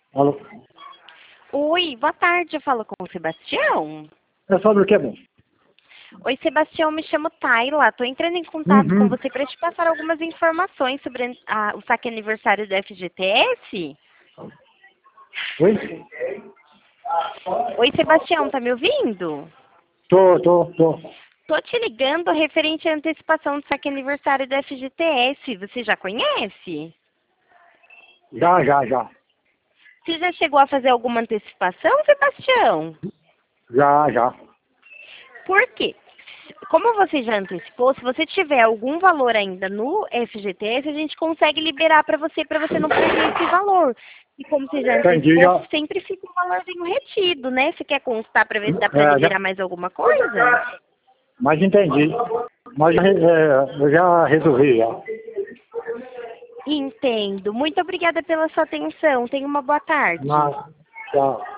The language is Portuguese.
Alô? Oi, boa tarde, eu falo com o Sebastião. É sobre o que, bom? Oi, Sebastião, me chamo Tayla. Estou entrando em contato com Uhum. você para te passar algumas informações sobre o saque aniversário do FGTS. Oi? Oi, Sebastião, tá me ouvindo? Tô. Tô te ligando referente à antecipação do saque aniversário do FGTS. Você já conhece? Já. Você já chegou a fazer alguma antecipação, Sebastião? Já. Por quê? Como você já antecipou, se você tiver algum valor ainda no FGTS, a gente consegue liberar para você não perder esse valor. E como você já Entendi, antecipou, já. sempre fica um valorzinho retido, né? Você quer constar para ver se dá para É, já. liberar mais alguma coisa? Mas entendi. Mas eu já resolvi, já. Entendo. Muito obrigada pela sua atenção. Tenha uma boa tarde. Mas, tchau.